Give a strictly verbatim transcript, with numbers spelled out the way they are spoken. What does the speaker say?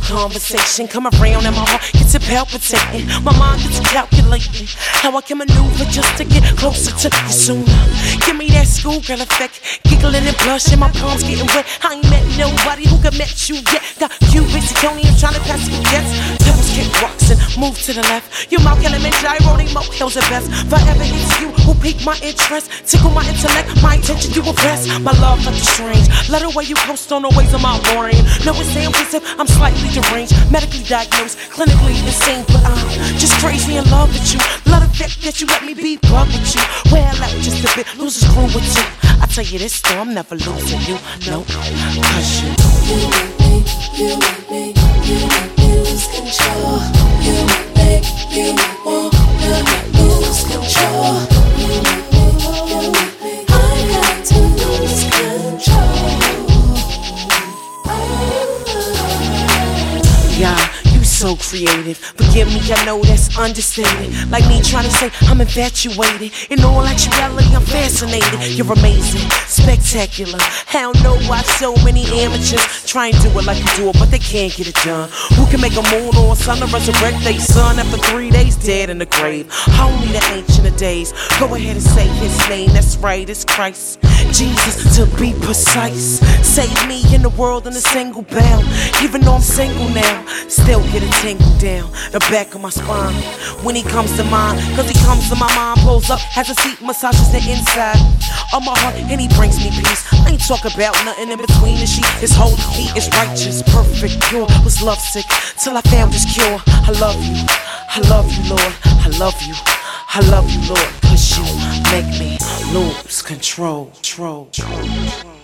conversation come around and my heart gets to palpitating. My mind gets to calculating how I can maneuver just to get closer to you sooner. Give me that schoolgirl effect, giggling and blushing, my palms getting wet. I ain't met nobody who could match you yet. Got Cuban zirconium trying to pass you jets. Pebbles kick rocks and move to the left. Your mouth Kilimanjaro, they motels are best. Forever it's you who pique my interest, tickle my intellect, my attention you impress. My love like the strange, let the way you coast on the ways of my brain. No, it sounds as if I'm slightly deranged, medically diagnosed, clinically insane, but I'm just crazy in love with you. Love the fact that you let me be bug with you. Well, out just a bit, lose his crew with you. I tell you this, though, I'm never losing you, no, cause you. You make me, you make me, you make me lose control. You make me, you make me, you make me lose control. You make me, you make me, I got to lose control. Yeah, you so creative. Forgive me, I know that's understated. Like me trying to say I'm infatuated. In all actuality, I'm fascinated. You're amazing, spectacular. Hell no, why so many amateurs try and do it like you do it, but they can't get it done. Who can make a moon on sun to resurrect their son after three days dead in the grave? Only the ancient of days. Go ahead and say his name. That's right, it's Christ. Jesus, to be precise. Save me in the world in a single bound. Even though I'm single now, still get a tingle down the back of my spine when he comes to mind. Cause he comes to my mind, pulls up, has a seat, massages the inside of my heart, and he brings me peace. I ain't talk about nothing in between the sheets. It's holy, he is righteous, perfect, pure. Was lovesick till I found his cure. I love you, I love you, Lord. I love you, I love you, Lord. Cause you make me lose control. control, control, control.